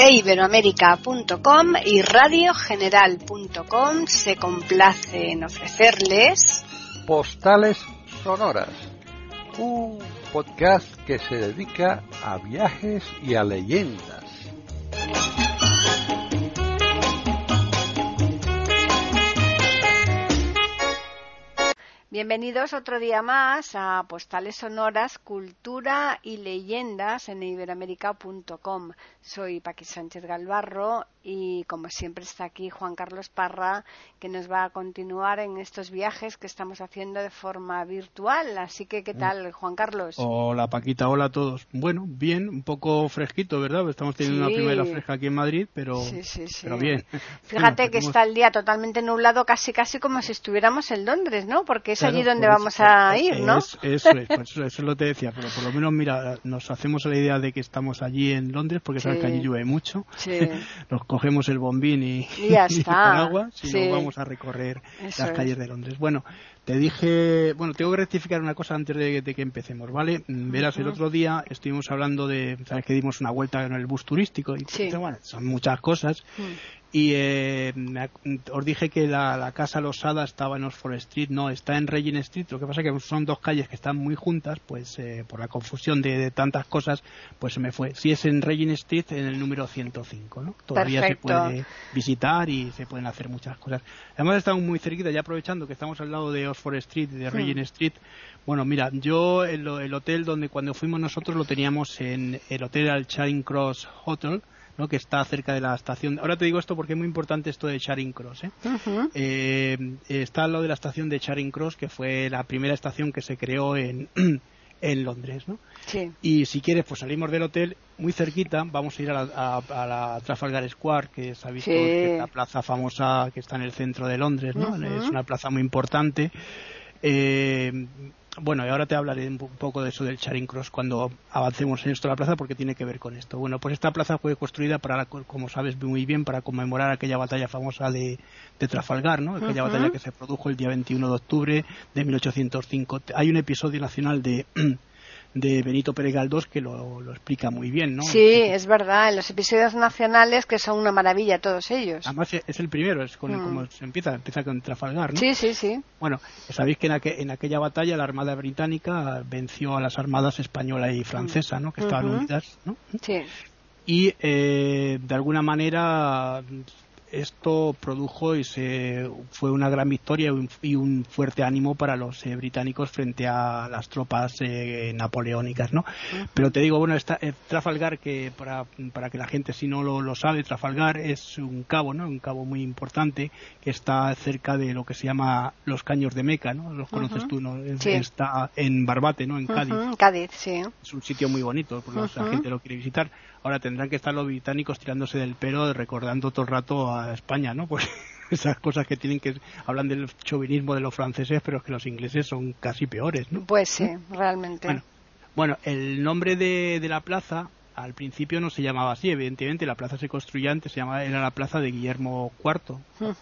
iberoamerica.com y radiogeneral.com se complace en ofrecerles Postales Sonoras, un podcast que se dedica a viajes y a leyendas. Bienvenidos otro día más a Postales Sonoras, Cultura y Leyendas en iberoamerica.com. Soy Paqui Sánchez Galvarro y como siempre está aquí Juan Carlos Parra, que nos va a continuar en estos viajes que estamos haciendo de forma virtual. Así que, ¿qué tal, Juan Carlos? Hola Paquita, hola a todos. Bueno, bien, un poco fresquito, ¿verdad? Estamos teniendo una primavera fresca aquí en Madrid, pero bien. Fíjate que está el día totalmente nublado, casi como si estuviéramos en Londres, ¿no? Porque es allí donde vamos a ir, ¿no? Eso es lo que te decía, pero por lo menos, mira, nos hacemos la idea de que estamos allí en Londres, porque sabes que allí llueve mucho. Sí. Nos cogemos el bombín y ya está. Y el paraguas y nos vamos a recorrer las calles de Londres. Bueno, te dije, tengo que rectificar una cosa antes de que empecemos, ¿vale? Verás, el otro día estuvimos hablando de, sabes que dimos una vuelta en el bus turístico y bueno, son muchas cosas. Y os dije que la Casa Losada estaba en Oxford Street, no, está en Regent Street. Lo que pasa es que son dos calles que están muy juntas, pues por la confusión de tantas cosas, pues se me fue. Sí, es en Regent Street, en el número 105, ¿no? Todavía Perfecto. Se puede visitar y se pueden hacer muchas cosas. Además estamos muy cerquita, ya aprovechando que estamos al lado de Oxford Street, de Regent Street. Bueno, mira, yo el hotel donde cuando fuimos nosotros lo teníamos en el hotel al Charing Cross Hotel, ¿no? Que está cerca de la estación. Ahora te digo esto porque es muy importante esto de Charing Cross, está al lado de la estación de Charing Cross, que fue la primera estación que se creó en Londres, ¿no? Sí. Y si quieres, pues salimos del hotel muy cerquita, vamos a ir a la Trafalgar Square, que se ha visto que es la plaza famosa que está en el centro de Londres, ¿no? Es una plaza muy importante. Bueno, y ahora te hablaré un poco de eso del Charing Cross cuando avancemos en esto de la plaza, porque tiene que ver con esto. Bueno, pues esta plaza fue construida como sabes muy bien, para conmemorar aquella batalla famosa de Trafalgar, ¿no? Aquella batalla que se produjo el día 21 de octubre de 1805. Hay un episodio nacional de Benito Pérez Galdós que lo explica muy bien, ¿no? Sí, es verdad, en los episodios nacionales, que son una maravilla todos ellos. Además es el primero, es como se empieza con Trafalgar, ¿no? Sí. Bueno, sabéis que en aquella batalla la Armada Británica venció a las armadas española y francesa, ¿no? Que estaban unidas, ¿no? Sí. Y de alguna manera esto produjo fue una gran victoria y un fuerte ánimo para los británicos frente a las tropas napoleónicas, ¿no? Pero te digo, Trafalgar, que para que la gente si no lo sabe, Trafalgar es un cabo, ¿no? Un cabo muy importante que está cerca de lo que se llama los Caños de Meca, ¿no? Los conoces tú, ¿no? Sí. Está en Barbate, ¿no? En Cádiz. Cádiz, sí. Es un sitio muy bonito, porque la gente lo quiere visitar. Ahora tendrán que estar los británicos tirándose del pelo, recordando todo el rato a España, ¿no? Pues esas cosas que hablan del chauvinismo de los franceses, pero es que los ingleses son casi peores, ¿no? Pues sí, realmente. Bueno, el nombre de la plaza al principio no se llamaba así, evidentemente. La plaza se construía antes, era la plaza de Guillermo IV.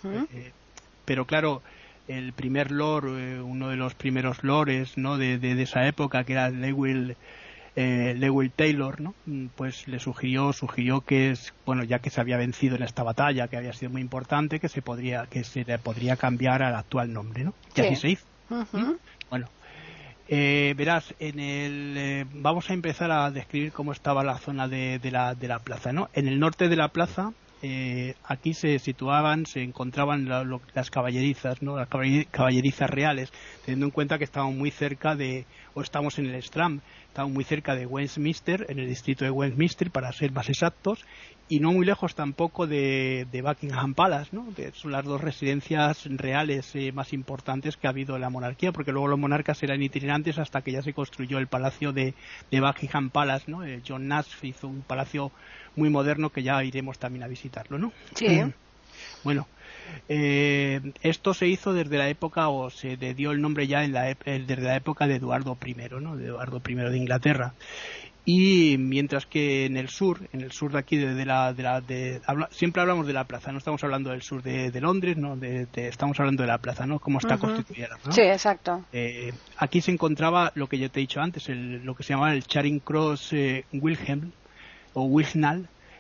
Pero claro, el primer lord, uno de los primeros lords, ¿no? de esa época, que era Lewis Taylor, ¿no? Pues le sugirió que ya que se había vencido en esta batalla, que había sido muy importante, que se le podría cambiar al actual nombre, ¿no? Y así se hizo. Bueno, verás, vamos a empezar a describir cómo estaba la zona de la plaza, ¿no? En el norte de la plaza, aquí se encontraban las caballerizas, ¿no? Las caballerizas reales, teniendo en cuenta que estamos muy cerca estamos en el Strand, estamos muy cerca de Westminster, en el distrito de Westminster, para ser más exactos, y no muy lejos tampoco de Buckingham Palace, ¿no? Que son las dos residencias reales más importantes que ha habido en la monarquía, porque luego los monarcas eran itinerantes hasta que ya se construyó el palacio de Buckingham Palace, ¿no? John Nash hizo un palacio muy moderno que ya iremos también a visitarlo, ¿no? Sí. Bueno, esto se hizo desde la época, o se le dio el nombre ya desde la época de Eduardo I, ¿no? De Eduardo I de Inglaterra. Y mientras que en el sur de aquí, siempre hablamos de la plaza, no estamos hablando del sur de Londres, no, estamos hablando de la plaza, ¿no? Cómo está constituida, ¿no? Sí, exacto. Aquí se encontraba lo que yo te he dicho antes, lo que se llamaba el Charing Cross Wilhelm o Wilhnal,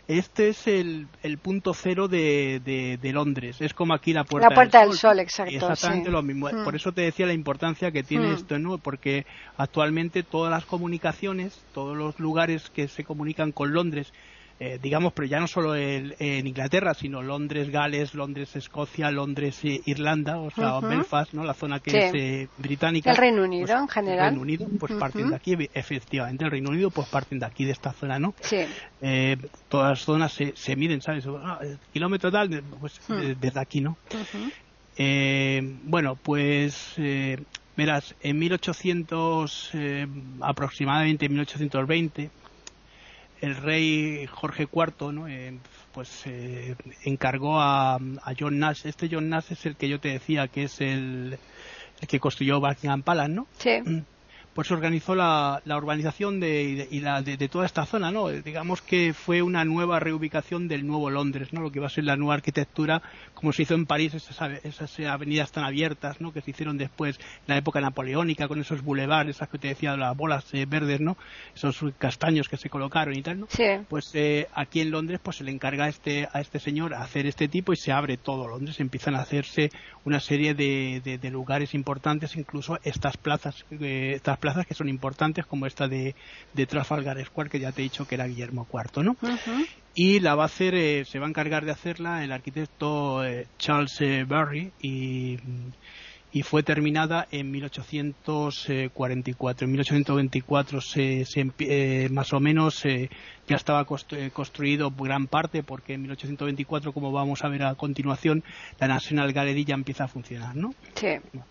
Este es el punto cero de Londres. Es como aquí la Puerta del Sol, exacto. Exactamente sí. lo mismo. Por eso te decía la importancia que tiene esto, ¿no? Porque actualmente todas las comunicaciones, todos los lugares que se comunican con Londres, digamos, pero ya no solo en Inglaterra, sino Londres, Gales, Londres, Escocia, Londres, Irlanda, o sea, Belfast, ¿no? La zona que es británica. El Reino Unido, pues, en general. El Reino Unido, pues parten de aquí, efectivamente, el Reino Unido, pues parten de aquí, de esta zona, ¿no? Sí. Todas las zonas se miden, ¿sabes? Kilómetro tal, pues desde aquí, ¿no? Bueno, pues verás, en 1800, aproximadamente en 1820, el rey Jorge IV, ¿no? Pues encargó a John Nash. Este John Nash es el que yo te decía que es el que construyó Buckingham Palace, ¿no? Sí. Pues organizó la urbanización de toda esta zona, ¿no? Digamos que fue una nueva reubicación del nuevo Londres, ¿no? Lo que va a ser la nueva arquitectura, como se hizo en París, esas avenidas tan abiertas, ¿no? Que se hicieron después en la época napoleónica, con esos boulevards, esas que te decía, las bolas verdes, ¿no? Esos castaños que se colocaron y tal, ¿no? Sí. Pues aquí en Londres, pues se le encarga a este señor hacer este tipo y se abre todo Londres. Empiezan a hacerse una serie de lugares importantes, incluso estas plazas que son importantes, como esta de Trafalgar Square, que ya te he dicho que era Guillermo IV, ¿no? Y la va a hacer, se va a encargar de hacerla el arquitecto Charles Barry, y fue terminada en 1844. En 1824 más o menos ya estaba construido gran parte, porque en 1824, como vamos a ver a continuación, la National Gallery ya empieza a funcionar, ¿no? Sí.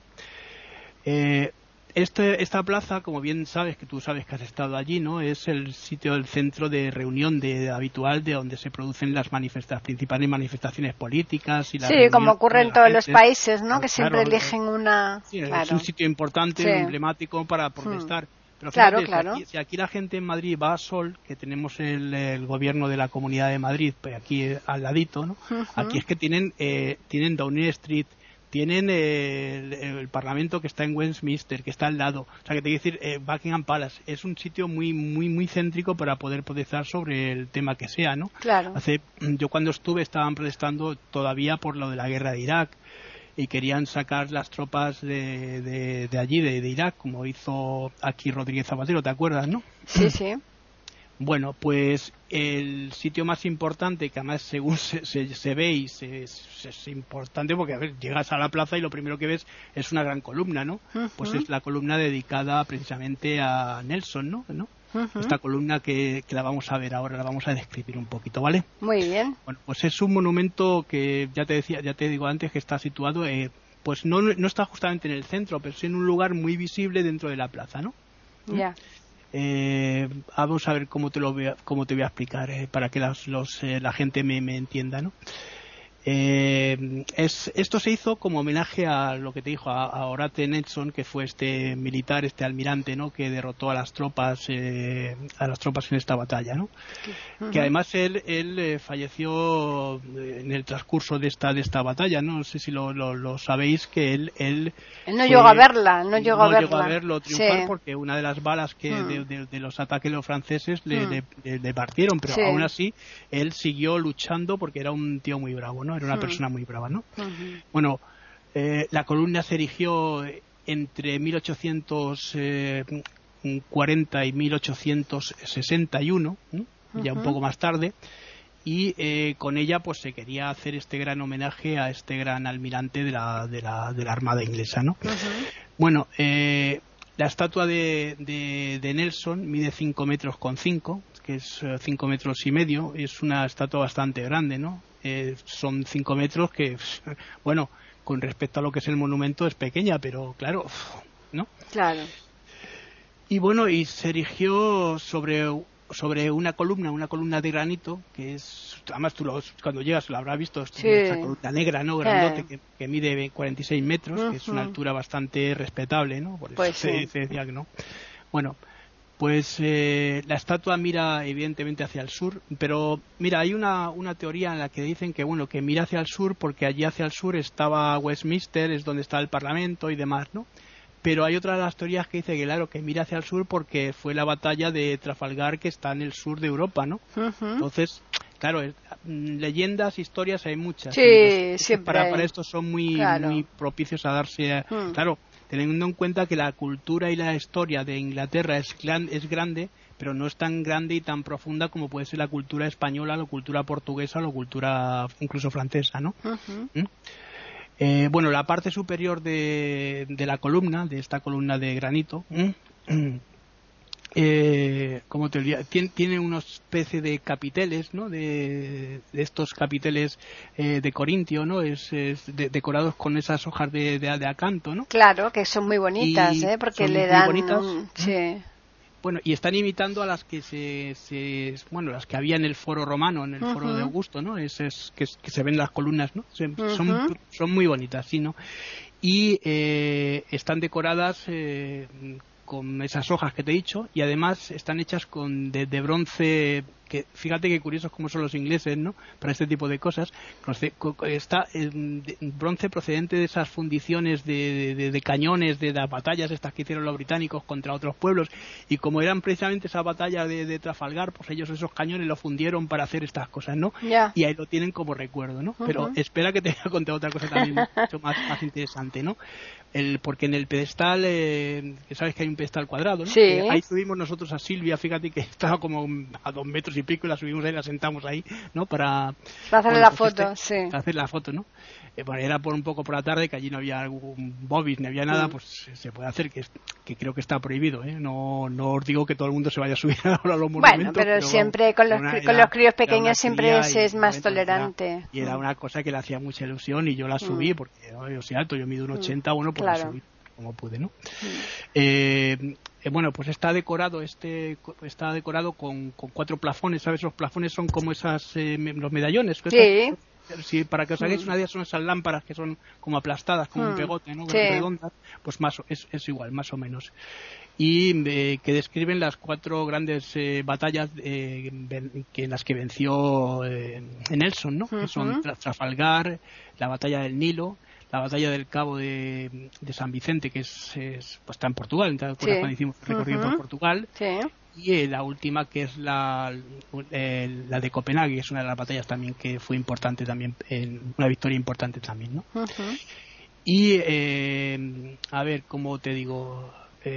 Esta plaza, como bien sabes, que tú sabes que has estado allí, ¿no? Es el centro de reunión habitual de donde se producen las principales manifestaciones políticas. Y sí, como ocurre en todos los países, ¿no? Que siempre eligen una... Sí, claro. Es un sitio importante, emblemático para protestar. Pero fíjate, claro. Si aquí la gente en Madrid va a Sol, que tenemos el gobierno de la Comunidad de Madrid, pues aquí al ladito, ¿no? Aquí es que tienen Downing Street, tienen el Parlamento que está en Westminster, que está al lado. O sea, que te quiero decir, Buckingham Palace es un sitio muy muy muy céntrico para poder protestar sobre el tema que sea, ¿no? Claro. Yo cuando estuve estaban protestando todavía por lo de la guerra de Irak y querían sacar las tropas de allí, de Irak, como hizo aquí Rodríguez Zapatero, ¿te acuerdas, no? Sí, sí. Bueno, pues el sitio más importante, que además según se ve y es importante, porque a ver, llegas a la plaza y lo primero que ves es una gran columna, ¿no? Pues es la columna dedicada precisamente a Nelson, ¿no? Esta columna que la vamos a ver ahora, la vamos a describir un poquito, ¿vale? Muy bien. Bueno, pues es un monumento que ya te digo antes que está situado, pues no está justamente en el centro, pero sí en un lugar muy visible dentro de la plaza, ¿no? Ya. Vamos a ver cómo te voy a explicar para que la gente me entienda, ¿no? Esto se hizo como homenaje a lo que te dijo a Horatio Nelson, que fue este militar, este almirante, ¿no? Que derrotó a las tropas en esta batalla, ¿no? Que además él falleció en el transcurso de esta batalla, ¿no? No sé si lo sabéis, que él no llegó a verla, no llegó a verlo triunfar, porque una de las balas de los ataques de los franceses le partieron, pero aún así él siguió luchando porque era un tío muy bravo, ¿no? Era una persona muy brava, ¿no? Bueno, la columna se erigió entre 1840 y 1861, ya un poco más tarde, y con ella pues se quería hacer este gran homenaje a este gran almirante de la Armada inglesa, ¿no? Bueno, la estatua de Nelson mide 5 metros con 5, que es 5 metros y medio, es una estatua bastante grande, ¿no? Son 5 metros que, bueno, con respecto a lo que es el monumento es pequeña, pero claro, ¿no? Claro. Y bueno, y se erigió sobre una columna de granito, que es, además tú cuando llegas lo habrás visto, esta columna negra, ¿no? Grandote, que mide 46 metros, que es una altura bastante respetable, ¿no? Por eso pues se decía que no. Bueno, pues la estatua mira evidentemente hacia el sur, pero mira, hay una teoría en la que dicen que bueno, que mira hacia el sur porque allí hacia el sur estaba Westminster, es donde está el Parlamento y demás, ¿no? Pero hay otra de las teorías que dice que claro, que mira hacia el sur porque fue la batalla de Trafalgar, que está en el sur de Europa, ¿no? Entonces claro, leyendas, historias hay muchas. Sí, siempre para esto son muy propicios a darse... Claro, teniendo en cuenta que la cultura y la historia de Inglaterra es grande, pero no es tan grande y tan profunda como puede ser la cultura española, la cultura portuguesa o la cultura incluso francesa, ¿no? Bueno, la parte superior de la columna, de esta columna de granito, como te diría, tiene una especie de capiteles, ¿no? De estos capiteles de corintio, ¿no? Decorados con esas hojas de acanto, ¿no? Claro, que son muy bonitas, porque le dan sí. Bueno, y están imitando a las que las que había en el foro romano, en el foro de Augusto, ¿no? Que se ven las columnas, ¿no? Son muy bonitas, sí, ¿no? Y están decoradas con esas hojas que te he dicho, y además están hechas de bronce, que fíjate qué curiosos como son los ingleses, ¿no? Para este tipo de cosas. Está bronce procedente de esas fundiciones de cañones de las batallas estas que hicieron los británicos contra otros pueblos, y como eran precisamente esa batalla de Trafalgar, pues ellos esos cañones los fundieron para hacer estas cosas, ¿no? Y ahí lo tienen como recuerdo, ¿no? Pero espera que te voy a contar otra cosa también mucho más interesante, ¿no? Porque en el pedestal, que sabes que hay un pedestal cuadrado, ¿no? Sí. Ahí subimos nosotros a Silvia, fíjate que estaba como a 2 metros y pico, y la subimos ahí, la sentamos ahí, ¿no? Para hacer la foto, sí. Para hacer la foto, ¿no? Bueno, era un poco por la tarde, que allí no había algún bobis, ni había nada, pues se puede hacer, que creo que está prohibido, ¿eh? No os digo que todo el mundo se vaya a subir ahora a los monumentos. Bueno, pero siempre con los críos pequeños siempre es más tolerante. Y era una cosa que le hacía mucha ilusión, y yo la subí, porque yo soy alto, yo mido un 80, bueno, pues la subí como pude, ¿no? Bueno, pues está decorado con 4 plafones, ¿sabes? Los plafones son como los medallones. Sí. Para que os hagáis una idea, son esas lámparas que son como aplastadas, como un pegote, ¿no? Redondas, pues es igual, más o menos. Y que describen las 4 grandes batallas en las que venció Nelson, ¿no? Que son Trafalgar, la batalla del Nilo, la batalla del Cabo de San Vicente, que pues está en Portugal, ¿te acuerdas cuando hicimos el recorrido por Portugal? Sí. Y la última, que es la de Copenhague, que es una de las batallas también que fue importante también, una victoria importante también, ¿no? Y a ver, ¿cómo te digo?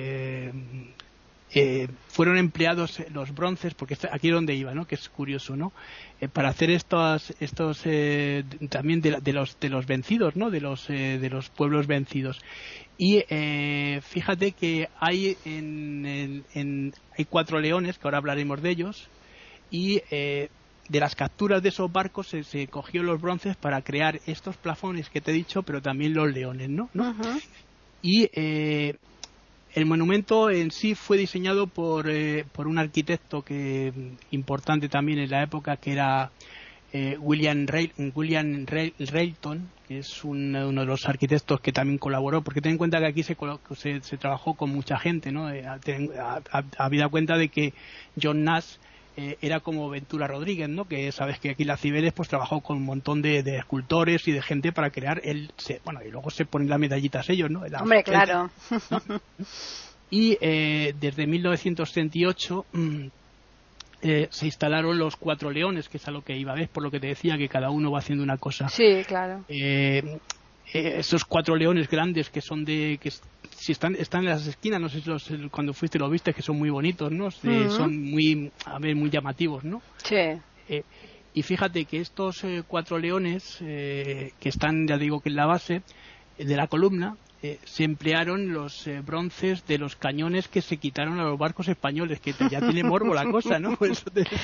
Fueron empleados los bronces, porque aquí es donde iba, ¿no? Que es curioso, ¿no? Para hacer estos también de los vencidos, ¿no? De los pueblos vencidos. Y fíjate que hay hay 4 leones, que ahora hablaremos de ellos, y de las capturas de esos barcos se cogió los bronces para crear estos plafones que te he dicho, pero también los leones, ¿no? Y el monumento en sí fue diseñado por un arquitecto importante también en la época, que era William Railton, que es uno de los arquitectos que también colaboró, porque ten en cuenta que aquí se trabajó con mucha gente, ¿no? Habida cuenta de que John Nash era como Ventura Rodríguez, ¿no? Que sabes que aquí la Cibeles pues trabajó con un montón de escultores y de gente para crear y luego se ponen las medallitas ellos, ¿no? Hombre, claro. ¿No? Y desde 1938 se instalaron los 4 leones, que es a lo que iba, ¿ves? Por lo que te decía, que cada uno va haciendo una cosa. Sí, claro. Esos 4 leones grandes que son si están en las esquinas, no sé si cuando fuiste lo viste, que son muy bonitos, ¿no? Son muy llamativos, ¿no? Sí. Y fíjate que estos 4 leones que están, ya digo, que en la base de la columna, se emplearon los bronces de los cañones que se quitaron a los barcos españoles, que ya tiene morbo la cosa, ¿no? Pues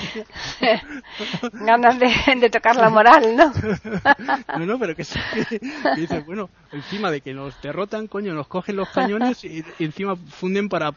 ganas de tocar la moral, ¿no? No, pero que dices, bueno, encima de que nos derrotan, coño, nos cogen los cañones y encima funden para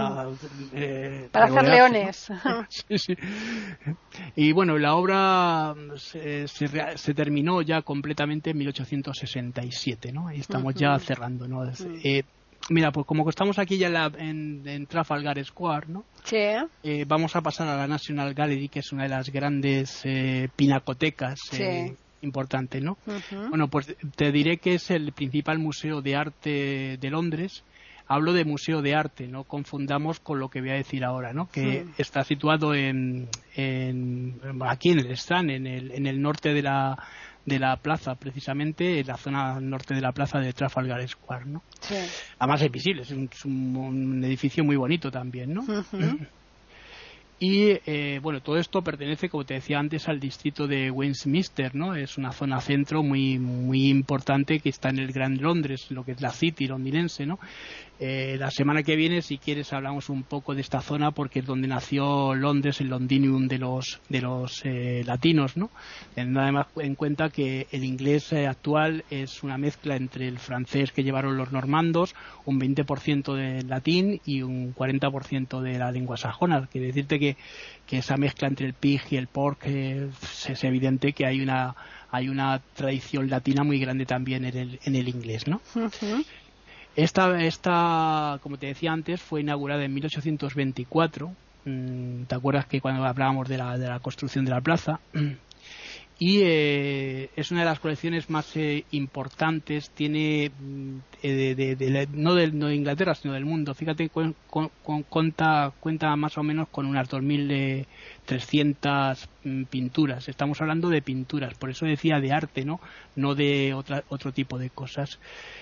hacer leones, ¿no? Sí. Y bueno, la obra se terminó ya completamente en 1867, ¿no? Ahí estamos ya cerrando, ¿no? Mira, pues como estamos aquí ya en Trafalgar Square, ¿no? Sí. Vamos a pasar a la National Gallery, que es una de las grandes pinacotecas importantes, ¿no? Bueno, pues te diré que es el principal museo de arte de Londres. Hablo de museo de arte, no confundamos con lo que voy a decir ahora, ¿no? Que está situado aquí en el Strand, en el norte de la plaza, precisamente en la zona norte de la plaza de Trafalgar Square, ¿no? Sí. Además es visible, es un edificio muy bonito también, ¿no? Y bueno, todo esto pertenece, como te decía antes, al distrito de Westminster, ¿no? Es una zona centro muy muy importante que está en el Gran Londres, lo que es la City londinense, ¿no? La semana que viene, si quieres, hablamos un poco de esta zona porque es donde nació Londres, el Londinium de los latinos, ¿no? Teniendo además en cuenta que el inglés actual es una mezcla entre el francés que llevaron los normandos, un 20% de latín y un 40% de la lengua sajona. Quiere decirte que esa mezcla entre el pig y el pork es evidente que hay una tradición latina muy grande también en el inglés, ¿no? Esta, como te decía antes, fue inaugurada en 1824. ¿Te acuerdas que cuando hablábamos de la construcción de la plaza? Y es una de las colecciones más importantes, tiene no de Inglaterra sino del mundo. Fíjate, cuenta más o menos con unas 2.300 pinturas. Estamos hablando de pinturas, por eso decía de arte, no de otro tipo de cosas.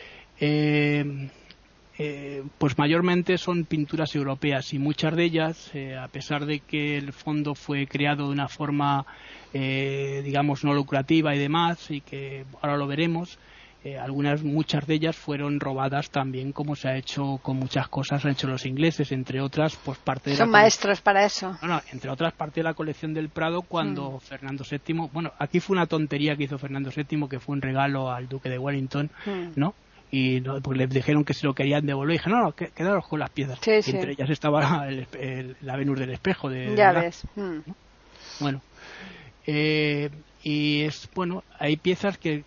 Pues mayormente son pinturas europeas y muchas de ellas, a pesar de que el fondo fue creado de una forma digamos no lucrativa y demás, y que ahora lo veremos, muchas de ellas fueron robadas también, como se ha hecho con muchas cosas, han hecho los ingleses, entre otras pues parte de son maestros para eso. Entre otras parte de la colección del Prado, cuando Fernando VII, bueno, aquí fue una tontería que hizo Fernando VII, que fue un regalo al duque de Wellington, ¿no? Y pues les dijeron que se lo querían devolver y dijeron, no, quedaros con las piezas. Sí, y entre ellas estaba la Venus del espejo ya ves. ¿no? Bueno, y es bueno, hay piezas que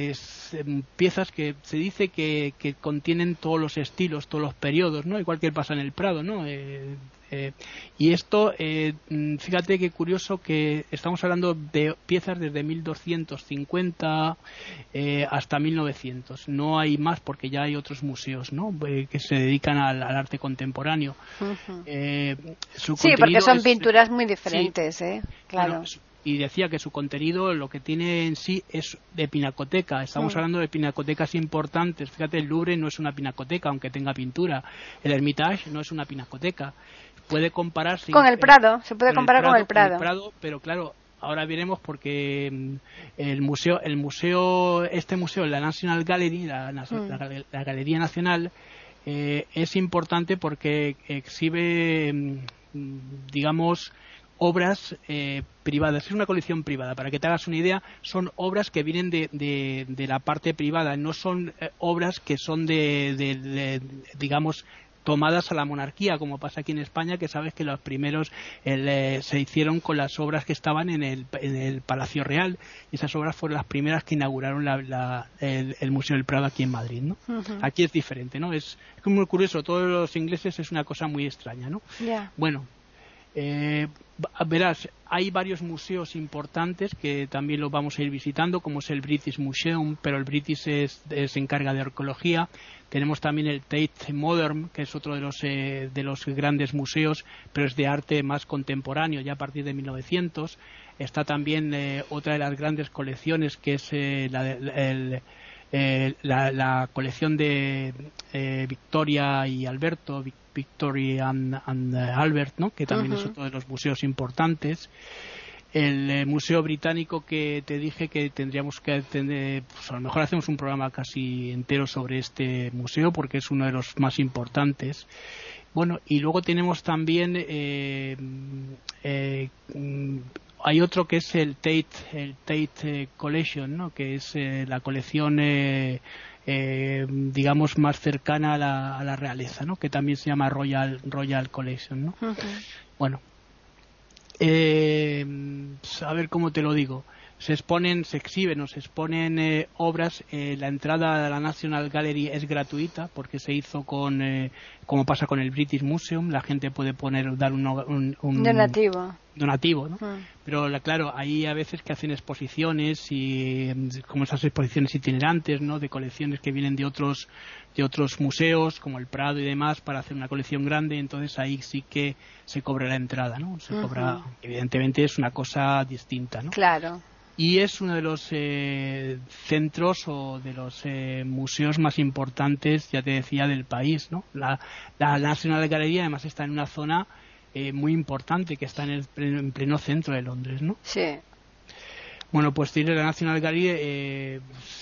se dice que contienen todos los estilos, todos los periodos, ¿no? Igual que pasa en el Prado, ¿no? Y esto, fíjate qué curioso que estamos hablando de piezas desde 1250 hasta 1900. No hay más porque ya hay otros museos, ¿no? Que se dedican al arte contemporáneo. Sí, porque son pinturas muy diferentes, sí. Claro. Bueno, y decía que su contenido, lo que tiene en sí, es de pinacoteca. Estamos hablando de pinacotecas importantes. Fíjate, el Louvre no es una pinacoteca, aunque tenga pintura. El Hermitage no es una pinacoteca. Puede compararse con el Prado, se puede comparar con el Prado. Pero claro, ahora veremos porque este museo, la National Gallery, la Galería Nacional, es importante porque exhibe, digamos, obras privadas. Es una colección privada. Para que te hagas una idea, son obras que vienen de la parte privada, no son obras que son digamos, tomadas a la monarquía, como pasa aquí en España, que sabes que los primeros se hicieron con las obras que estaban en el Palacio Real, y esas obras fueron las primeras que inauguraron el Museo del Prado aquí en Madrid, ¿no? Aquí es diferente, ¿no? Es muy curioso, todos los ingleses es una cosa muy extraña, ¿no? Bueno, verás, hay varios museos importantes que también los vamos a ir visitando, como es el British Museum, pero el British se encarga de arqueología. Tenemos también el Tate Modern, que es otro de los grandes museos, pero es de arte más contemporáneo, ya a partir de 1900. Está también otra de las grandes colecciones, que es la colección de Victoria y Alberto, Victoria and Albert, ¿no? Que también es otro de los museos importantes. El Museo Británico, que te dije que tendríamos que tener, pues a lo mejor hacemos un programa casi entero sobre este museo porque es uno de los más importantes. Bueno, y luego tenemos también hay otro que es el Tate Collection, ¿no? Que es la colección digamos más cercana a la realeza, ¿no? Que también se llama Royal Collection, ¿no? Bueno, a ver cómo te lo digo. se exhiben o se exponen obras. La entrada a la National Gallery es gratuita porque se hizo como pasa con el British Museum, la gente puede dar un donativo, ¿no? Pero claro, hay a veces que hacen exposiciones y como esas exposiciones itinerantes, ¿no? De colecciones que vienen de otros museos como el Prado y demás para hacer una colección grande, entonces ahí sí que se cobra la entrada, ¿no? Se cobra, evidentemente es una cosa distinta, ¿no? Claro. Y es uno de los centros o de los museos más importantes, ya te decía, del país, ¿no? La National Gallery además está en una zona muy importante que está en pleno centro de Londres, ¿no? Sí. Bueno, pues tiene la National Gallery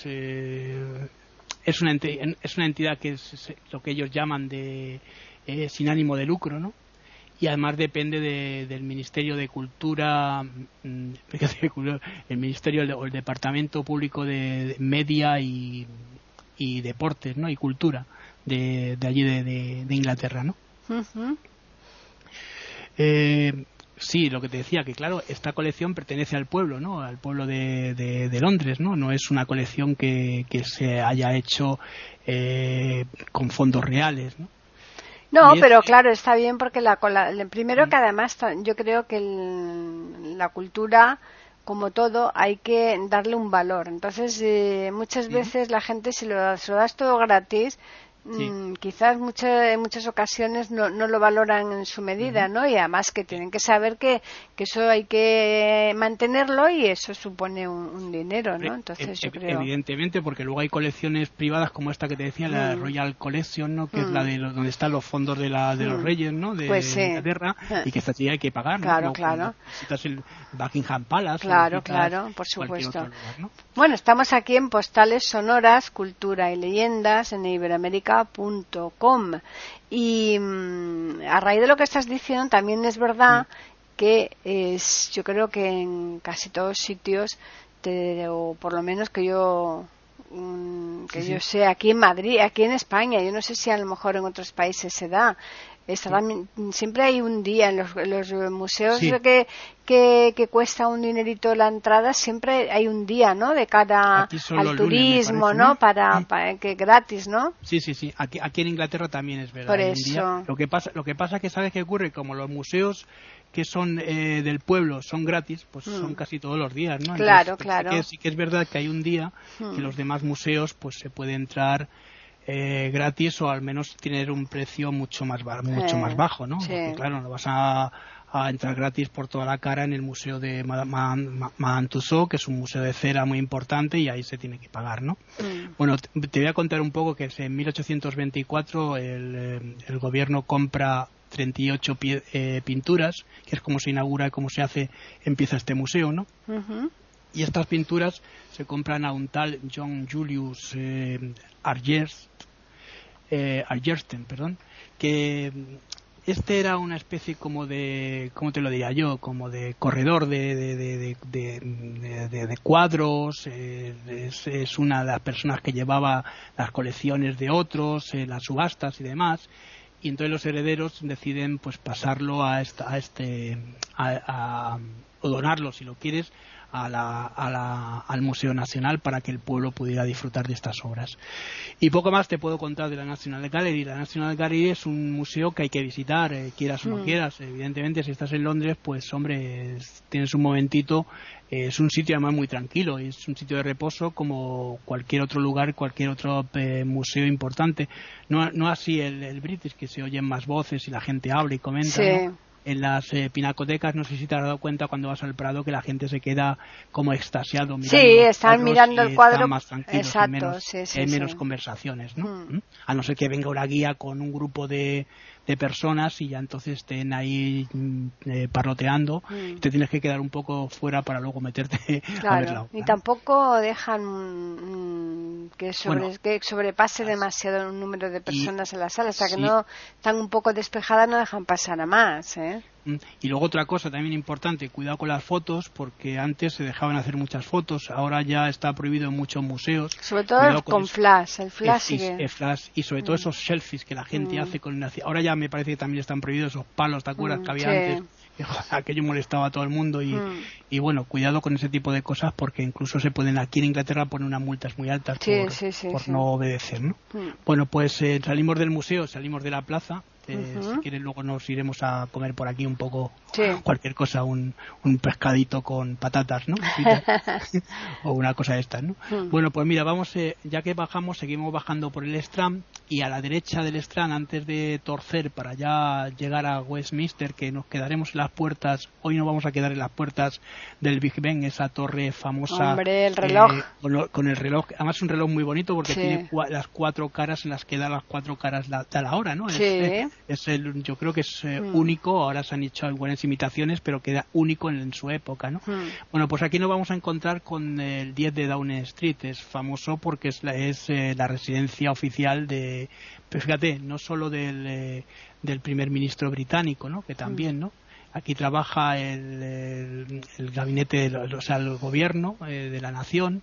es una entidad que es lo que ellos llaman de sin ánimo de lucro, ¿no? Y además depende del Ministerio de Cultura, el Ministerio o el Departamento Público de Media y Deportes, ¿no? Y Cultura de allí de Inglaterra, ¿no? Sí, lo que te decía, que claro, esta colección pertenece al pueblo, ¿no? Al pueblo de Londres, ¿no? No es una colección que se haya hecho con fondos reales, ¿no? No, pero claro, está bien porque primero que además yo creo que la cultura, como todo, hay que darle un valor. Entonces, muchas veces la gente se lo das todo gratis. Quizás en muchas ocasiones no lo valoran en su medida, ¿no? Y además que tienen que saber que eso hay que mantenerlo y eso supone un dinero, ¿no? Entonces yo creo... Evidentemente, porque luego hay colecciones privadas como esta que te decía, la Royal Collection, ¿no? Que es la de donde están los fondos de los reyes, ¿no? De Inglaterra, y que esta sí hay que pagar, ¿no? Claro. Cuando visitas el Buckingham Palace. Claro, por supuesto. Lugar, ¿no? Bueno, estamos aquí en Postales Sonoras, Cultura y Leyendas en Iberoamérica.com y a raíz de lo que estás diciendo también es verdad que yo creo que en casi todos sitios o por lo menos que yo yo sé, aquí en Madrid, aquí en España, yo no sé si a lo mejor en otros países se da. Siempre hay un día en los museos que cuesta un dinerito la entrada, siempre hay un día, ¿no? De cara al turismo, lunes, ¿no? Para que gratis, ¿no? Sí. Aquí en Inglaterra también es verdad. Por eso. Lo que pasa que sabes qué ocurre, como los museos que son del pueblo son gratis, pues son casi todos los días, ¿no? Claro. Sí que es verdad que hay un día que los demás museos pues se puede entrar gratis o al menos tener un precio mucho más bajo, ¿no? Sí. Porque claro, no vas a entrar gratis por toda la cara en el museo de Madame Tussauds, que es un museo de cera muy importante y ahí se tiene que pagar, ¿no? Bueno, te voy a contar un poco que en 1824 el gobierno compra 38 pinturas, que es como se inaugura y como empieza este museo, ¿no? Y estas pinturas se compran a un tal John Julius Argersten, que este era una especie como de, ¿cómo te lo diría yo? Como de corredor de cuadros, es una de las personas que llevaba las colecciones de otros, las subastas y demás. Y entonces los herederos deciden pues pasarlo o donarlo, si lo quieres, al Museo Nacional para que el pueblo pudiera disfrutar de estas obras. Y poco más te puedo contar de la National Gallery. La National Gallery es un museo que hay que visitar, quieras o no quieras. Evidentemente, si estás en Londres, pues hombre, tienes un momentito. Es un sitio además muy tranquilo, es un sitio de reposo como cualquier otro lugar, cualquier otro museo importante. No así el British, que se oyen más voces y la gente habla y comenta, ¿no? En las pinacotecas, no sé si te has dado cuenta cuando vas al Prado que la gente se queda como extasiado mirando. Sí, están mirando el cuadro. Están más tranquilos. Exacto, hay menos conversaciones, ¿no? A no ser que venga una guía con un grupo de personas y ya entonces estén ahí parloteando. Te tienes que quedar un poco fuera para luego meterte a ver la obra. Y tampoco dejan que sobrepase demasiado el número de personas en la sala, o sea que no están un poco despejadas, no dejan pasar a más, ¿eh? Y luego otra cosa también importante, cuidado con las fotos, porque antes se dejaban hacer muchas fotos, ahora ya está prohibido en muchos museos. Sobre todo con flash, el flash sigue. El flash, y sobre todo esos selfies que la gente hace con... Ahora ya me parece que también están prohibidos esos palos, ¿te acuerdas que había antes? Aquello molestaba a todo el mundo y bueno, cuidado con ese tipo de cosas porque incluso se pueden, aquí en Inglaterra, poner unas multas muy altas por no obedecer, ¿no? Bueno, pues salimos del museo, salimos de la plaza. Si quieres luego nos iremos a comer por aquí un poco cualquier cosa, un pescadito con patatas, ¿no? O una cosa de estas, ¿no? Bueno, pues mira, vamos, ya que bajamos, seguimos bajando por el Strand y a la derecha del Strand, antes de torcer para ya llegar a Westminster, que nos quedaremos en las puertas, hoy nos vamos a quedar en las puertas del Big Ben, esa torre famosa. Hombre, el reloj. Con el reloj, además es un reloj muy bonito porque tiene las 4 caras en las que da las 4 caras da la hora, ¿no? Yo creo que es único, ahora se han hecho algunas imitaciones, pero queda único en su época, ¿no? Bueno, pues aquí nos vamos a encontrar con el 10 de Downing Street, es famoso porque es la residencia oficial de, pues fíjate, no solo del primer ministro británico, ¿no? Que también, ¿no? Aquí trabaja el gabinete, o sea, el gobierno de la nación,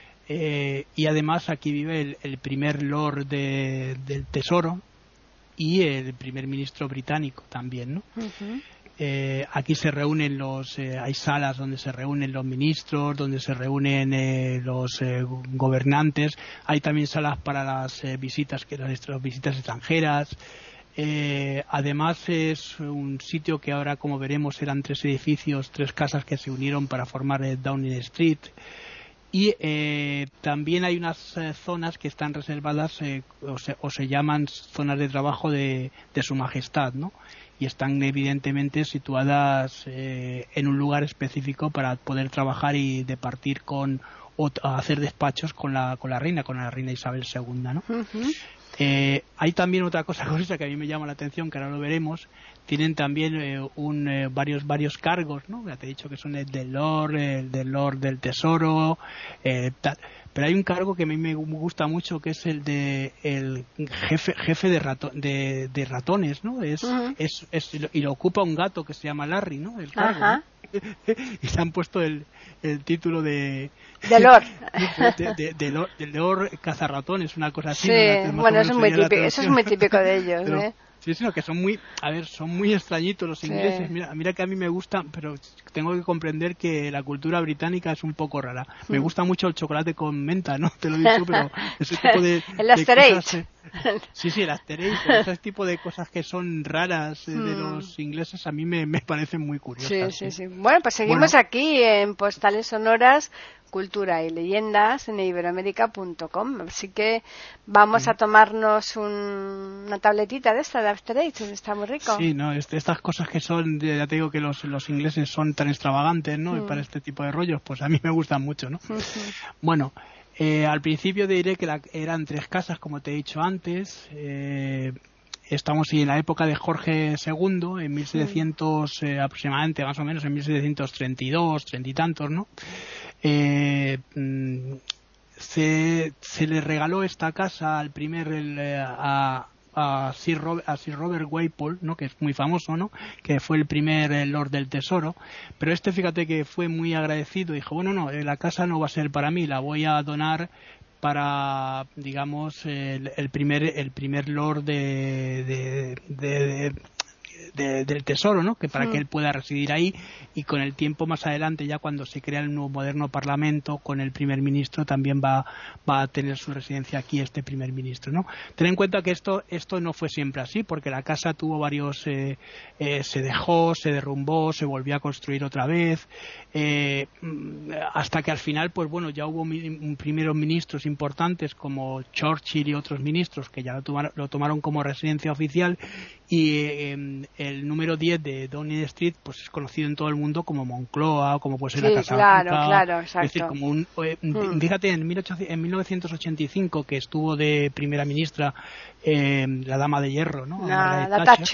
y además aquí vive el primer lord del tesoro y el primer ministro británico también, ¿no? Aquí se reúnen hay salas donde se reúnen los ministros, donde se reúnen los gobernantes, hay también salas para las visitas extranjeras. Además es un sitio que ahora, como veremos, eran 3 edificios, 3 casas que se unieron para formar Downing Street. Y también hay unas zonas que están reservadas o se llaman zonas de trabajo de Su Majestad, ¿no? Y están evidentemente situadas en un lugar específico para poder trabajar y departir hacer despachos con la reina Isabel II, ¿no? Hay también otra cosa que a mí me llama la atención, que ahora lo veremos. Tienen también varios cargos, ¿no? Ya te he dicho que son el del Lord del Tesoro, tal. Pero hay un cargo que a mí me gusta mucho, que es el de el jefe de ratones, ¿no? Y lo ocupa un gato que se llama Larry, ¿no? El cargo, ¿no? Y se han puesto el título de Lord. de Lord cazarratones, una cosa así. Bueno, eso es muy típico de ellos, pero, sí, sino que son muy extrañitos los ingleses. Mira que a mí me gustan, pero tengo que comprender que la cultura británica es un poco rara. Me gusta mucho el chocolate con menta, ¿no? Te lo he dicho, pero ese tipo de el Asterix. Sí, el Asterix, ese tipo de cosas que son raras de los ingleses a mí me parecen muy curiosas. Sí. Bueno, pues seguimos aquí en Postales Sonoras, Cultura y Leyendas en iberoamerica.com. Así que vamos a tomarnos una tabletita de esta de Asterix, está muy rico. Sí, no, estas cosas que son, ya te digo que los ingleses son tan extravagantes, ¿no? Y para este tipo de rollos, pues a mí me gustan mucho, ¿no? Bueno, al principio diré que eran 3 casas, como te he dicho antes. Estamos en la época de Jorge II, en 1700 aproximadamente, más o menos, en 1732, 30 y tantos, ¿no? Se le regaló esta casa al a Sir Robert Walpole, ¿no? Que es muy famoso, ¿no? Que fue el primer Lord del Tesoro, pero fíjate que fue muy agradecido, dijo, bueno, no, la casa no va a ser para mí, la voy a donar para, digamos, el primer Lord del Tesoro, ¿no? Que para que él pueda residir ahí, y con el tiempo más adelante, ya cuando se crea el nuevo moderno Parlamento con el primer ministro, también va a tener su residencia aquí este primer ministro, ¿no? Ten en cuenta que esto no fue siempre así, porque la casa tuvo varios se dejó, se derrumbó, se volvió a construir otra vez, hasta que al final, pues bueno, ya hubo primeros ministros importantes como Churchill y otros ministros que ya lo tomaron como residencia oficial, y el número 10 de Downing Street pues es conocido en todo el mundo como Moncloa, o como puede ser la Casa Blanca. Claro, exacto. Es decir, como fíjate, en 1985, que estuvo de primera ministra la dama de hierro, ¿no? La Thatcher.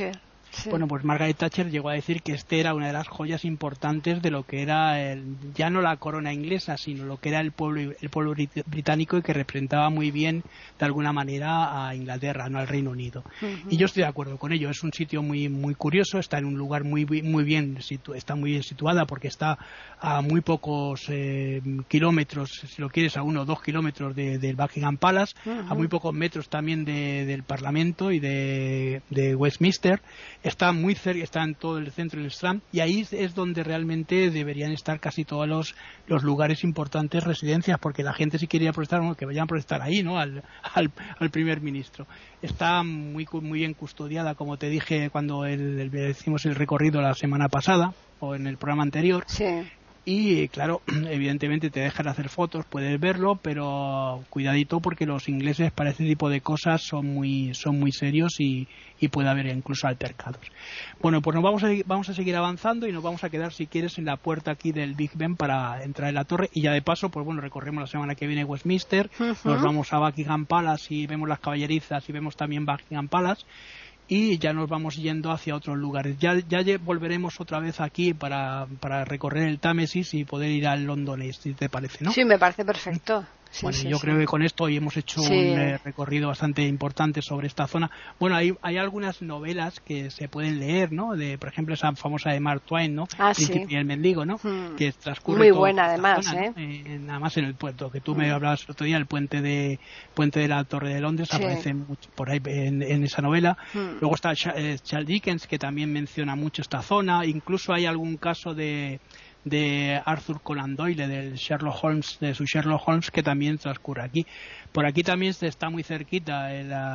Sí. Bueno, pues Margaret Thatcher llegó a decir que este era una de las joyas importantes de lo que era ya no la corona inglesa, sino lo que era el pueblo británico, y que representaba muy bien de alguna manera a Inglaterra, no al Reino Unido. Y yo estoy de acuerdo con ello. Es un sitio muy muy curioso, está en un lugar está muy bien situada, porque está a muy pocos kilómetros, si lo quieres, a 1 o 2 kilómetros del Buckingham Palace, a muy pocos metros también del Parlamento y de Westminster. Está muy cerca, está en todo el centro del Strand, y ahí es donde realmente deberían estar casi todos los lugares importantes, residencias, porque la gente, si quiere ir a protestar, que vayan a protestar ahí, ¿no? Al primer ministro. Está muy bien custodiada, como te dije cuando hicimos el recorrido la semana pasada o en el programa anterior. Sí. Y claro, evidentemente te dejan hacer fotos, puedes verlo, pero cuidadito, porque los ingleses para este tipo de cosas son muy serios, y puede haber incluso altercados. Bueno, pues vamos a seguir avanzando, y nos vamos a quedar, si quieres, en la puerta aquí del Big Ben para entrar en la torre, y ya de paso, pues bueno, recorremos la semana que viene Westminster, nos vamos a Buckingham Palace y vemos las caballerizas, y vemos también Buckingham Palace, y ya nos vamos yendo hacia otros lugares. Ya volveremos otra vez aquí para recorrer el Támesis y poder ir al Londonés, si te parece, ¿no? Sí, me parece perfecto. Sí, bueno, sí, yo creo que con esto hoy hemos hecho un recorrido bastante importante sobre esta zona. Bueno, hay algunas novelas que se pueden leer, ¿no? Por ejemplo, esa famosa de Mark Twain, ¿no? Príncipe y el mendigo, ¿no? Que transcurre muy buena, además, zona, ¿no? Nada más en el puerto, que tú me hablabas el otro día, el puente de la Torre de Londres, aparece mucho por ahí en esa novela. Luego está Charles Dickens, que también menciona mucho esta zona. Incluso hay algún caso de Arthur Conan Doyle, de su Sherlock Holmes, que también transcurre aquí. Por aquí también está muy cerquita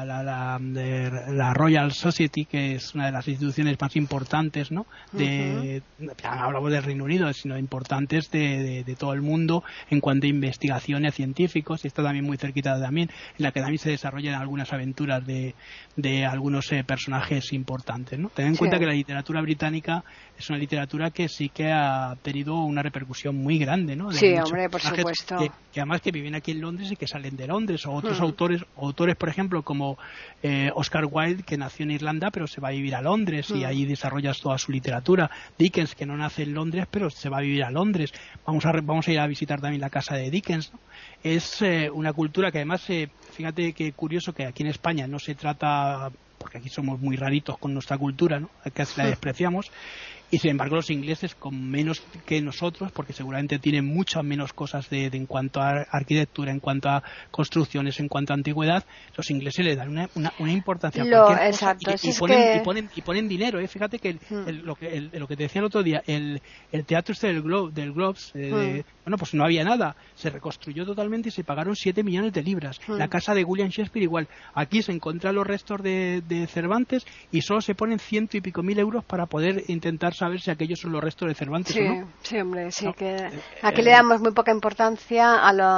la Royal Society, que es una de las instituciones más importantes, ¿no? Hablamos del Reino Unido, sino importantes de todo el mundo en cuanto a investigaciones científicos, y está también muy cerquita también, en la que también se desarrollan algunas aventuras de algunos personajes importantes, ¿no? Ten en cuenta que la literatura británica es una literatura que sí que ha tenido una repercusión muy grande, ¿no? Sí, hombre, por supuesto. Que además que viven aquí en Londres y que salen de Londres, o otros autores, por ejemplo, como Oscar Wilde, que nació en Irlanda pero se va a vivir a Londres y ahí desarrollas toda su literatura. Dickens, que no nace en Londres pero se va a vivir a Londres. Vamos a ir a visitar también la casa de Dickens, ¿no? Es una cultura que además, fíjate qué curioso que aquí en España no se trata, porque aquí somos muy raritos con nuestra cultura, ¿no? Casi la despreciamos. Y sin embargo los ingleses, con menos que nosotros, porque seguramente tienen muchas menos cosas en cuanto a arquitectura, en cuanto a construcciones, en cuanto a antigüedad, los ingleses le dan una importancia a cualquier cosa, y ponen dinero, fíjate que lo que te decía el otro día, el teatro del Globes, bueno, pues no había nada, se reconstruyó totalmente y se pagaron 7 millones de libras. La casa de William Shakespeare igual. Aquí se encuentran los restos de Cervantes y solo se ponen 100 y pico mil euros para poder intentar saber si aquellos son los restos de Cervantes o no. Sí, hombre, sí, ¿no? Que aquí le damos muy poca importancia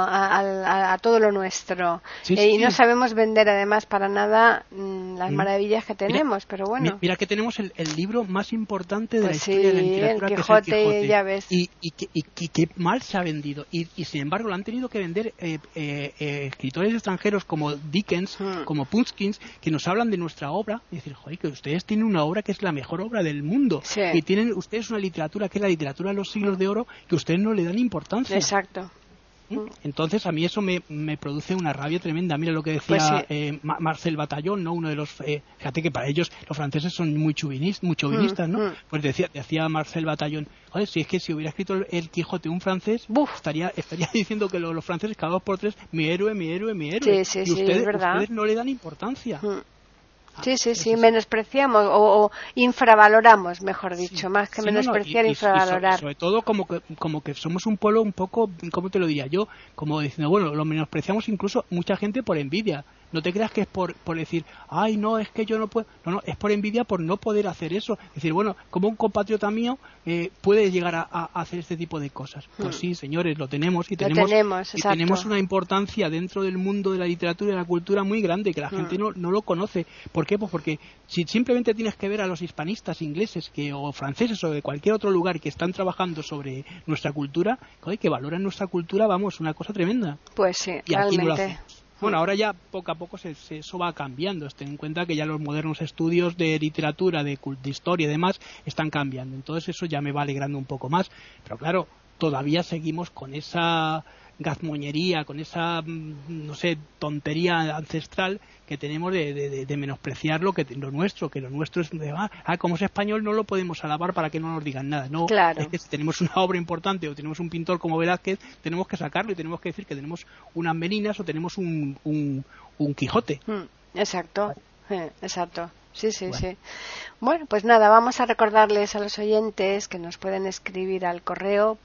a todo lo nuestro. Y no sabemos vender además para nada las maravillas que tenemos, pero bueno. Mira que tenemos el libro más importante de la historia de la literatura, el Quijote, que es el Quijote. Ya ves. Y que mal se ha vendido. Y sin embargo lo han tenido que vender escritores extranjeros como Dickens, como Pushkin, que nos hablan de nuestra obra y decir, joder, que ustedes tienen una obra que es la mejor obra del mundo. Y tienen ustedes una literatura que es la literatura de los siglos de oro, que ustedes no le dan importancia. Exacto. Entonces a mí eso me produce una rabia tremenda. Mira lo que decía Marcel Bataillon, ¿no? Uno de los fíjate que para ellos los franceses son muy chauvinistas, ¿no? Pues decía Marcel Bataillon, oye, si es que si hubiera escrito el Quijote un francés, estaría diciendo que los franceses cada 2 por 3, mi héroe. Y ustedes no le dan importancia. Sí, menospreciamos o infravaloramos, mejor dicho, más que menospreciar, infravalorar. Sobre todo como que somos un pueblo un poco, ¿cómo te lo diría yo? Como diciendo, bueno, lo menospreciamos incluso mucha gente por envidia. No te creas que es por decir, ay, no, es que yo no puedo. No, es por envidia, por no poder hacer eso. Es decir, bueno, como un compatriota mío puede llegar a hacer este tipo de cosas. Pues sí, señores, lo tenemos y tenemos una importancia dentro del mundo de la literatura y de la cultura muy grande, que la gente no lo conoce. ¿Por qué? Pues porque si simplemente tienes que ver a los hispanistas ingleses o franceses o de cualquier otro lugar que están trabajando sobre nuestra cultura, que valoran nuestra cultura, vamos, una cosa tremenda. Pues sí, y realmente. Aquí no lo hacemos. Bueno, ahora ya poco a poco eso va cambiando. Ten en cuenta que ya los modernos estudios de literatura, de historia y demás están cambiando. Entonces eso ya me va alegrando un poco más. Pero claro, todavía seguimos con esa gazmoñería, con esa, no sé, tontería ancestral que tenemos de menospreciar lo nuestro es como es español no lo podemos alabar para que no nos digan nada. No, claro. Es que si tenemos una obra importante o tenemos un pintor como Velázquez, tenemos que sacarlo y tenemos que decir que tenemos unas Meninas o tenemos un Quijote. Exacto, exacto. Sí. Bueno, pues nada, vamos a recordarles a los oyentes que nos pueden escribir al correo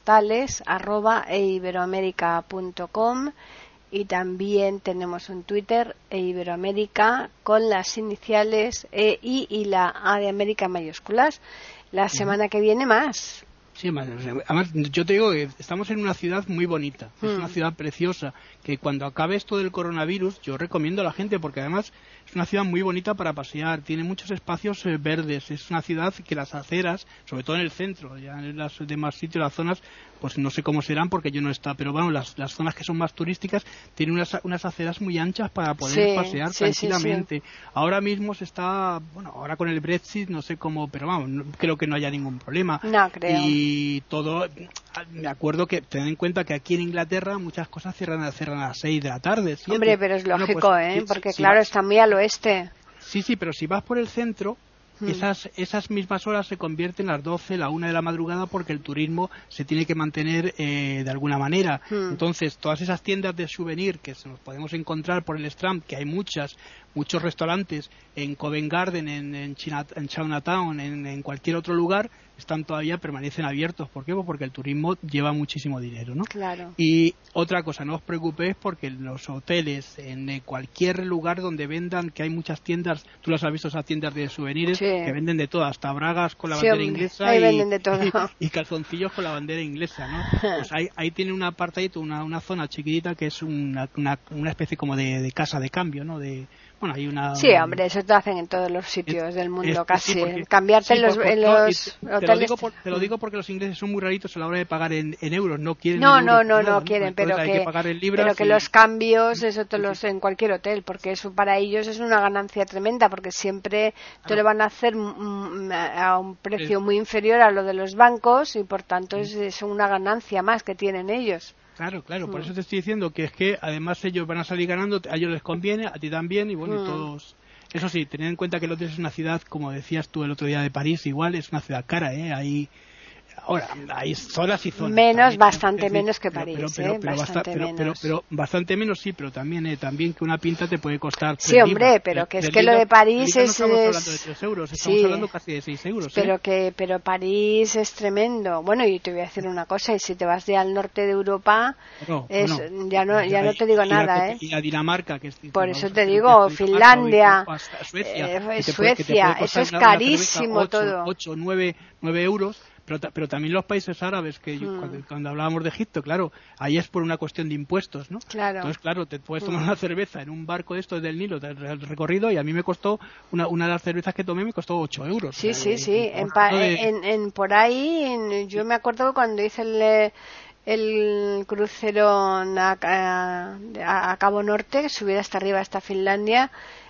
postales@eiberoamerica.com y también tenemos un Twitter eiberoamerica con las iniciales EI y la A de América mayúsculas. La semana que viene más. Sí, además yo te digo que estamos en una ciudad muy bonita, es una ciudad preciosa, que cuando acabe esto del coronavirus yo recomiendo a la gente porque además es una ciudad muy bonita para pasear, tiene muchos espacios verdes, es una ciudad que las aceras, sobre todo en el centro, ya en los demás sitios, las zonas, pues no sé cómo serán porque yo no está, pero bueno, las zonas que son más turísticas tienen unas aceras muy anchas para poder pasear tranquilamente. Sí. Ahora mismo ahora con el Brexit no sé cómo, pero vamos, creo que no haya ningún problema. No creo. Y todo, me acuerdo que ten en cuenta que aquí en Inglaterra muchas cosas cierran a las 6 de la tarde. 7. Hombre, pero es lógico, porque claro, está muy al oeste. Sí, pero si vas por el centro, esas mismas horas se convierten en las 12, la 1 de la madrugada porque el turismo se tiene que mantener de alguna manera. Entonces, todas esas tiendas de souvenir que nos podemos encontrar por el Strand, que hay muchos restaurantes en Covent Garden, en Chinatown, en cualquier otro lugar, permanecen abiertos. ¿Por qué? Pues porque el turismo lleva muchísimo dinero, ¿no? Claro. Y otra cosa, no os preocupéis porque en los hoteles, en cualquier lugar donde vendan, que hay muchas tiendas, tú las has visto, esas tiendas de souvenirs, que venden de todo, hasta bragas con la bandera inglesa venden de todo. Y calzoncillos con la bandera inglesa, ¿no? Pues ahí tiene un apartadito, una zona chiquitita que es una especie como de casa de cambio, ¿no? Hay una... Sí, hombre, eso te hacen en todos los sitios del mundo casi. Cambiarte en los hoteles. Te lo digo porque los ingleses son muy raritos a la hora de pagar en euros, no quieren No quieren, pero hay que pagar en libras. Pero que los cambios, eso en cualquier hotel, porque eso para ellos es una ganancia tremenda, porque siempre te lo van a hacer a un precio muy inferior a lo de los bancos y por tanto es una ganancia más que tienen ellos. Claro, por eso te estoy diciendo que es que además ellos van a salir ganando, a ellos les conviene, a ti también, y bueno, y todos... Eso sí, tened en cuenta que Londres es una ciudad, como decías tú el otro día de París, igual es una ciudad cara, Ahora, hay zonas y zonas. Bastante menos que París, pero bastante menos sí, pero también que una pinta te puede costar 3 sí, hombre, libras, pero que es que lo de París no estamos hablando de 3 euros, estamos hablando casi de 6 euros. Pero París es tremendo. Bueno, y te voy a decir una cosa, y si te vas de al norte de Europa, ya no te digo nada, Y a Dinamarca, que es... Por eso te digo, Finlandia, Suecia, eso es carísimo todo. 8, 9 euros. Pero también los países árabes, que cuando hablábamos de Egipto, claro, ahí es por una cuestión de impuestos, ¿no? Claro. Entonces, claro, te puedes tomar una cerveza en un barco de estos del Nilo, del recorrido, y a mí me costó, una de las cervezas que tomé me costó 8 euros. Sí. Por ahí, yo me acuerdo cuando hice el crucero a Cabo Norte, subir hasta arriba, hasta Finlandia.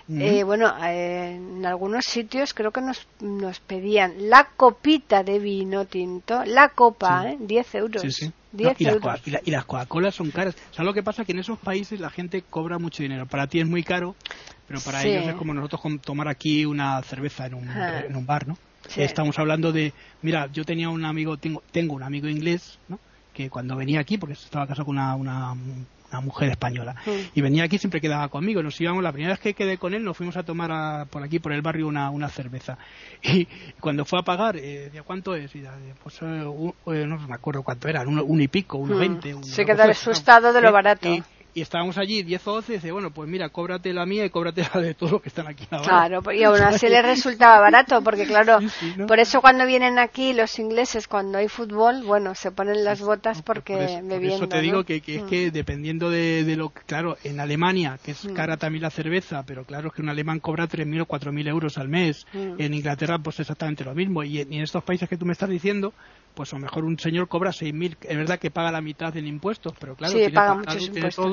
En algunos sitios creo que nos pedían la copita de vino tinto, la copa, 10 euros. Sí. 10 euros. Y las Coca-Colas son caras. ¿Sabes lo que pasa? Que en esos países la gente cobra mucho dinero. Para ti es muy caro, pero para ellos es como nosotros tomar aquí una cerveza en un bar, ¿no? Sí. Estamos hablando de... Mira, yo tenía un amigo, tengo un amigo inglés, ¿no? Que cuando venía aquí, porque estaba casado con una mujer española, y venía aquí, siempre quedaba conmigo, nos íbamos, la primera vez que quedé con él nos fuimos a tomar por aquí por el barrio una cerveza, y cuando fue a pagar, decía, ¿cuánto es? Y pues no me acuerdo cuánto era, 1 y pico, 1,20. Se quedó asustado de lo barato. Y estábamos allí 10 o 12 y dice, bueno, pues mira, cóbrate la mía y cóbrate la de todos los que están aquí ahora. Claro, y aún así les resultaba barato, porque claro, ¿no? Por eso cuando vienen aquí los ingleses, cuando hay fútbol, bueno, se ponen las botas porque bebiendo. Por eso te digo que es que dependiendo de lo que, claro, en Alemania, que es cara también la cerveza, pero claro, es que un alemán cobra 3.000 o 4.000 euros al mes. En Inglaterra, pues exactamente lo mismo. Y en estos países que tú me estás diciendo, pues a lo mejor un señor cobra 6.000, es verdad que paga la mitad en impuestos, pero claro, paga muchos impuestos. Todo,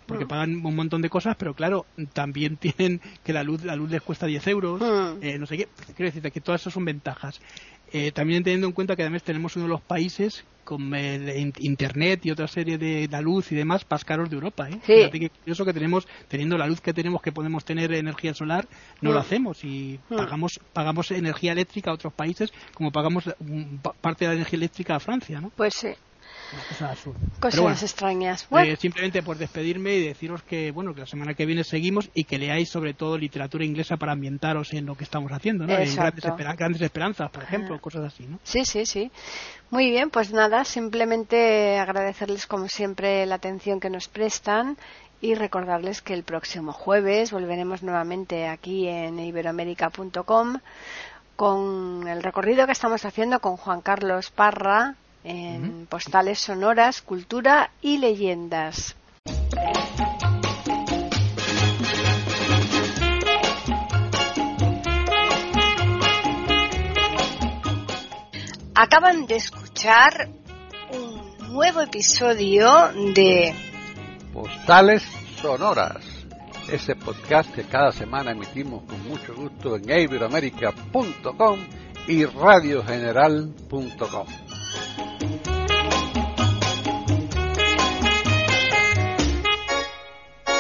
porque pagan un montón de cosas, pero claro, también tienen que la luz les cuesta 10 euros, no sé qué. Quiero decirte que todas esas son ventajas. También teniendo en cuenta que además tenemos uno de los países con el internet y otra serie de la luz y demás más caros de Europa. Sí. Fíjate que eso que tenemos, teniendo la luz que tenemos, que podemos tener energía solar, no lo hacemos y pagamos energía eléctrica a otros países como pagamos parte de la energía eléctrica a Francia, ¿no? Pues sí. Cosas extrañas. Bueno. Simplemente por despedirme y deciros que que la semana que viene seguimos y que leáis sobre todo literatura inglesa para ambientaros en lo que estamos haciendo, ¿no? En Grandes Esperanzas, por ejemplo, cosas así, ¿no? Sí. Muy bien, pues nada, simplemente agradecerles como siempre la atención que nos prestan y recordarles que el próximo jueves volveremos nuevamente aquí en iberoamerica.com con el recorrido que estamos haciendo con Juan Carlos Parra en Postales Sonoras, Cultura y Leyendas. Acaban de escuchar un nuevo episodio de Postales Sonoras, ese podcast que cada semana emitimos con mucho gusto en iberoamerica.com y radiogeneral.com.